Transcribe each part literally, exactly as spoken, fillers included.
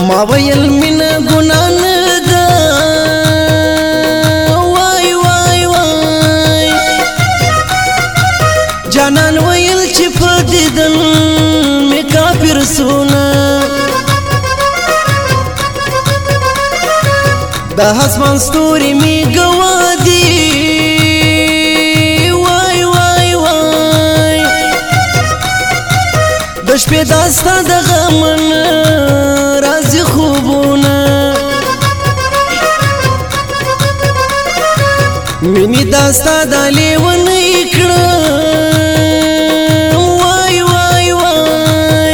ما ویل مینا ګناه نه ده وای وای وای جانان ویل چې په دیدن می کافر سونه د اسمان ستوري می ګوا دي وای وای وای د شپې داستا د غمن راځي خوبونه مینی داستا د لیونی کړه وای وای وای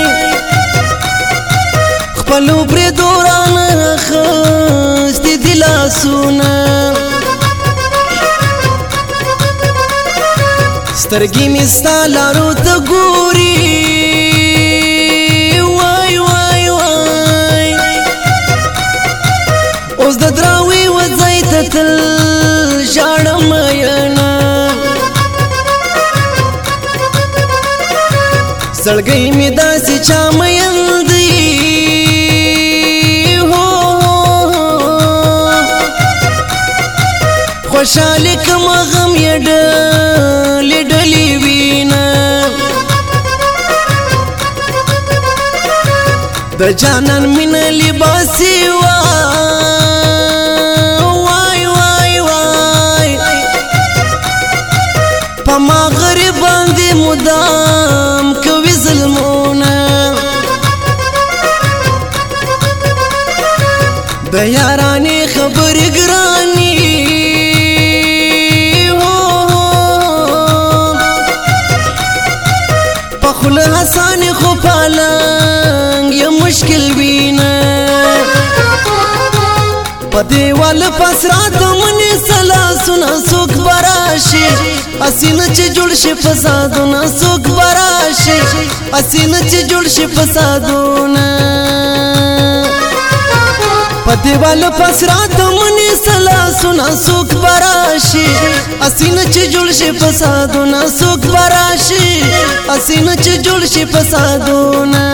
خپلو پرې دورانه خستی دلاسونه سترګې مې ستا لارو ته ګوري وای وای وای اوس د دراوي وځای ته تل ژاړم ینه زړګی مې داسې چا میل دی هو خوشحالي کم غم یې ډلې ډلې وینه د جانان مینه لباسي وا وای وای وای په ما غریب باندې مدام کوي ظلمونه د یارانې خبرې ګرانې په خوله حسانې خو پالنګ یا مشکل وینه په دیوال پس رات منې سلاسونه څوک براشي اسینه چې جوړ شي فسادونه څوک براشي اسینه چې جوړ شي فسادونه په دیوال پس رات منې سلاسونه څوک براشي اسینه چې جوړ شي فسادونه څوک براشي اسینه چې جوړ شي فسادونه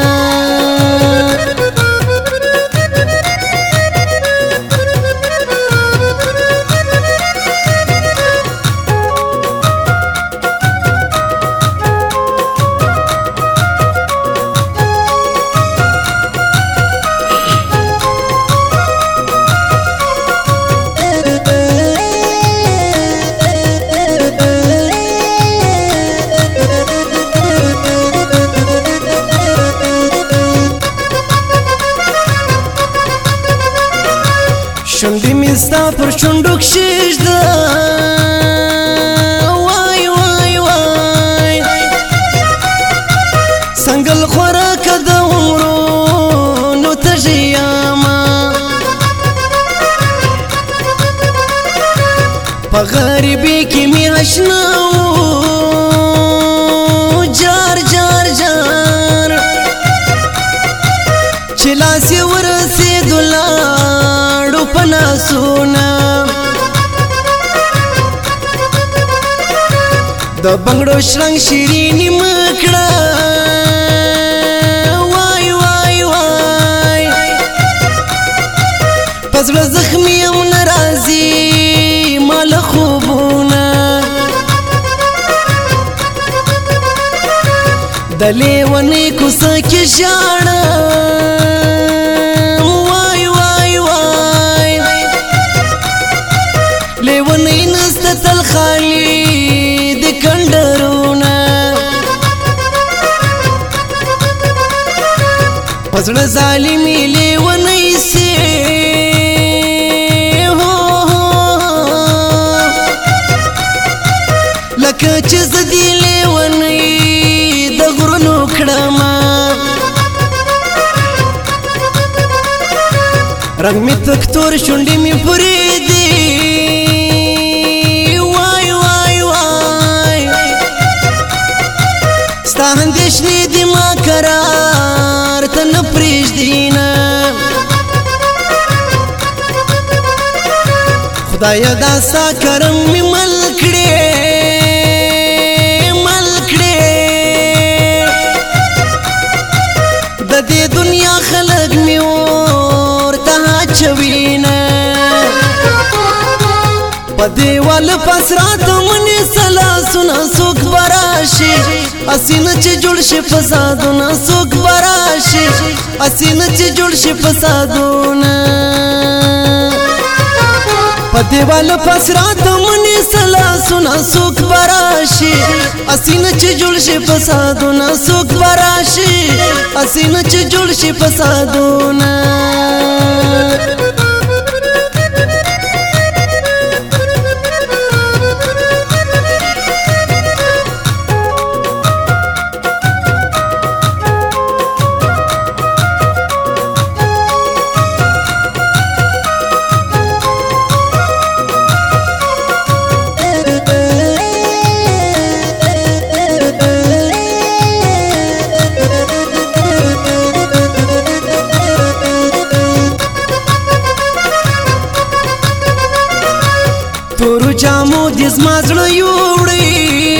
شونډې مې ستا پر شونډو کښېږده وای وای وای څنګل خوراکه د عمرونو تږې یمه په غریبۍ کې مې اشنا و جار جار جار چې لاس یې ورسېدو لاړو په ناسونه د بنګړو شرنګ شیریني مه کړه وای وای وای په زړه زخمي یم نه راځي ما له خوبونه د لیونۍ کوڅه کې ژاړم وای وای وای لیونۍ نسته تل خالي د کنډرونه په زړه ظالمي لیونۍ سي لکه چې زه دې لیونۍ د غرونو کړمه رنګ مې تک تور شونډې مې پرې دي وای وای وای ستا اندېښنې دي ما قرار ته نه پرېږدينه خدایه دا ستا کرم مې مل کړې مل کړې د دې دنیا خلک مې و پدیوال پسرات منی سلا سنا سوک براشی اسین چی جوڑ شی فسادونا سوک براشی اسین چی جوڑ شی فسادونا پدیوال پسرات منی سلا سنا سوک براشی اسین چی جوڑ شی فسادونا سوک براشی اسین چی جوڑ شی فسادونا تورو جامو دې زما زړه یوړی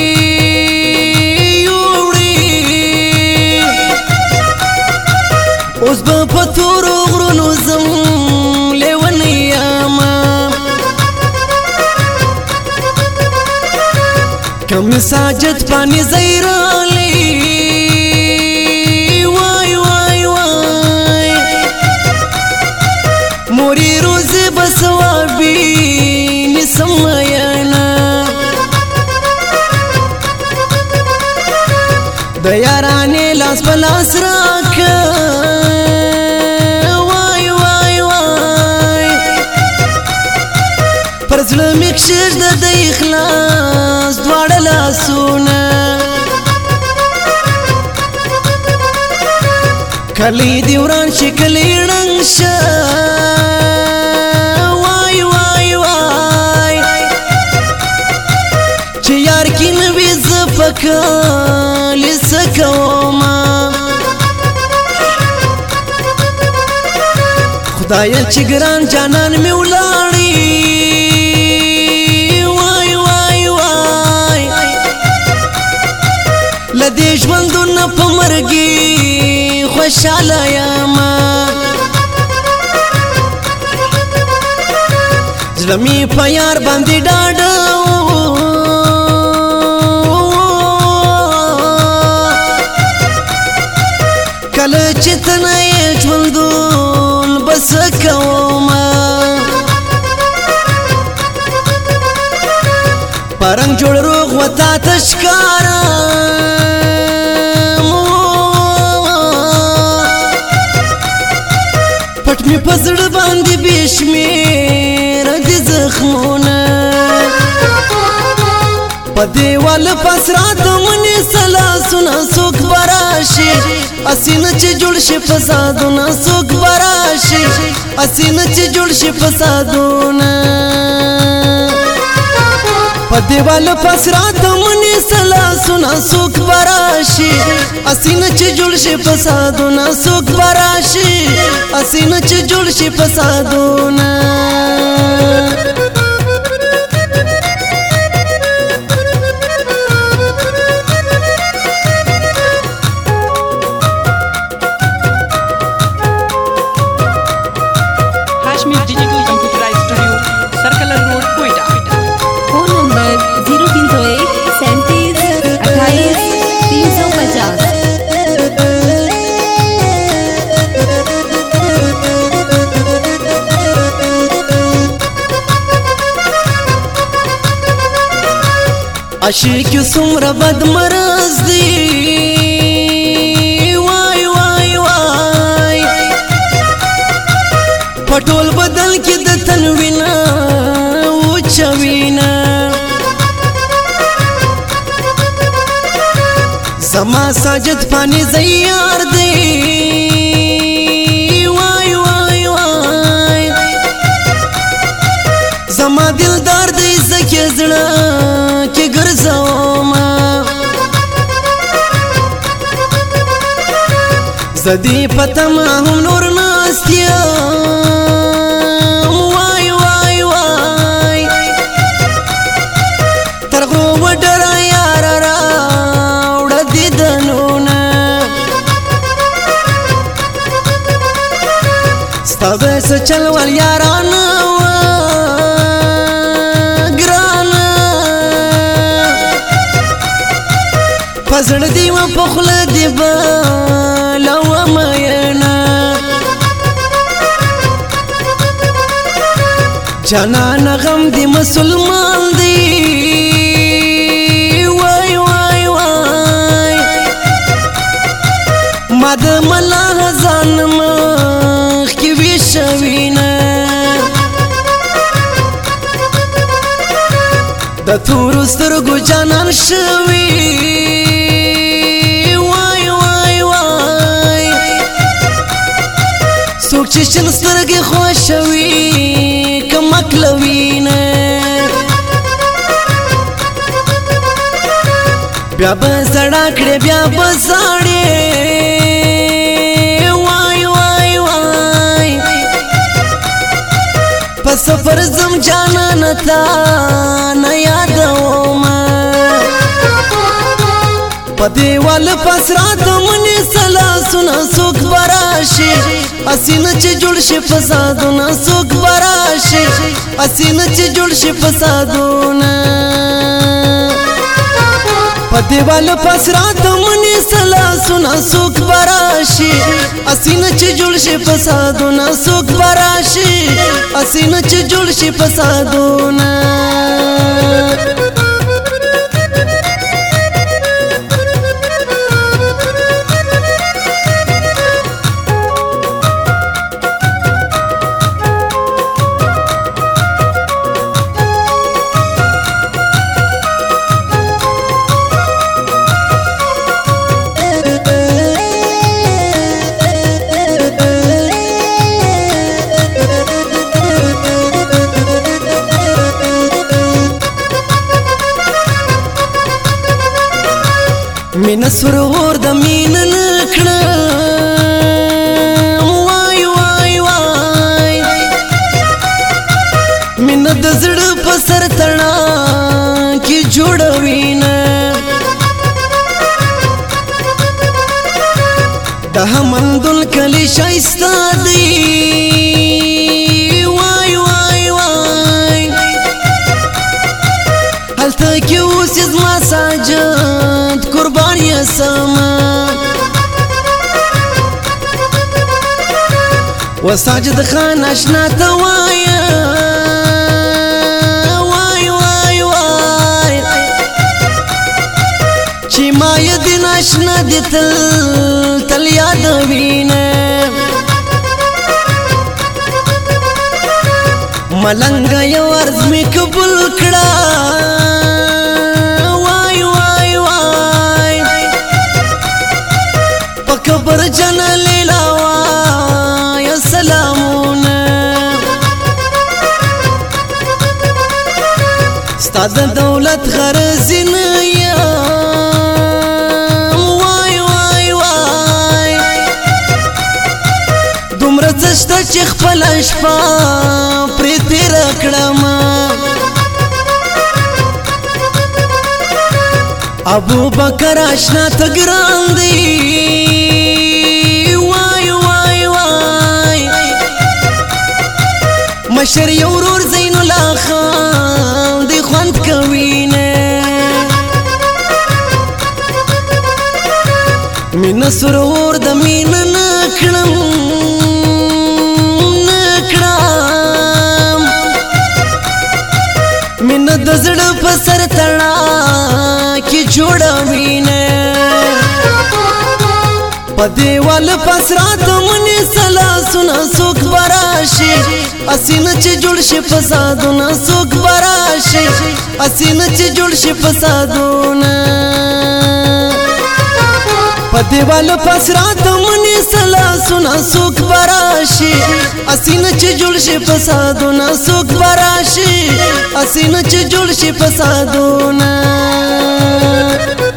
یوړی اوس به په تورو غرونو ځم لیونی یمه کم ساجد پانی زیرالی وای وای وای موری روزی بسوابی سمایانا د یارانې لاس په لاس راکه وای وای وای پر زړه مې کښېږده د اخلاص دواړه لاسونه کلی دې وران شي کلی ړنګ شه کالی سکوما خدای چې ګران جانان می ولاړی وای وای وای لدې ژوندونه په مرګي خوشاله یما زړه می په یار باندې ډاډه کله چې تنه یې ژوندون بس کومه پرنګ جوړ روغ وتا ته ښکارم پټ مې په زړه باندې بې شمېره دي زخمونه په دیوال پسرات منی سلا سنا سوک براشی اسین چی جوڑ شی فسادونا سوک براشی اسین چی جوڑ شی فسادونا په دیوال پسرات منی سلا سنا سوک براشی اسین چی جوڑ شی فسادونا سوک براشی اسین چی جوڑ شی فسادونا digital computerised studio circular road Quetta phone number zero तीन सौ एक सैंतीस अट्ठाईस तीन सौ पचास عاشق څومره بد مرز دی وای وای وای پټول بدل کې د تنوینا او چوینا زما ساجد پانی زیار دی وای وای وای زما دلدار دی زکه زړه کې ګرځوما زدی پتما هم نور ناستیا وای وای وای ترغو وډر یار را وړ دي دنونه ستاسو چلول یارانه پزړ دی و پخله دی بالا و مینا جانان غم دی مسلمان دی وای وای وای ما د ملا ځان مخ کې وی شوینه د تور سترګو جانان شوی وای وای وای څوک چې شل سترګې خوښوي کمکلوینه بیا به زړه کړې بیا به زاړې وای وای وای په سفر زم جانان تا نه یادوم په دیوال پس رات منې سلاسونه څوک براشي اسینه چې جوړ شي فسادونه څوک براشي اسینه چې جوړ شي فسادونه په دیوال پس رات منې سلاسونه څوک براشي اسینه چې جوړ شي فسادونه څوک براشي اسینه چې جوړ شي فسادونه مینه سرور د مینه نکړم وای وای وای مینه د زړه په سر تړه کې جوړوینه د همندل کلی شایسته دی وای وای وای هلته کې اوس زما ساجد قربان یسما و ساجد خان اشنا ته وایا وای وای وای چې ما یې دین اشنا دي تل تل یادوینه ملنګ یو ارز می قبول کړه قبر جن لیلا وای سلامون ستاد دولت غرض نه وای وای وای دومره څه چې خپل شپه پرې تیر کړم ابو بکر آشنا ته ګران دی مشر یو ورور زین الله خان دی خوند کوینه مینه سرور د مینه نکړم نکړم مینه د زړه په سر تړه کې جوړوینه په دیوال پس رات منې سلاسونه څوک براشي اسینه چې جوړ شي فسادونه څوک براشي اسینه چې جوړ شي فسادونه په دیوال پس رات منې سلاسونه څوک براشي اسینه چې جوړ شي فسادونه څوک براشي اسینه چې جوړ شي فسادونه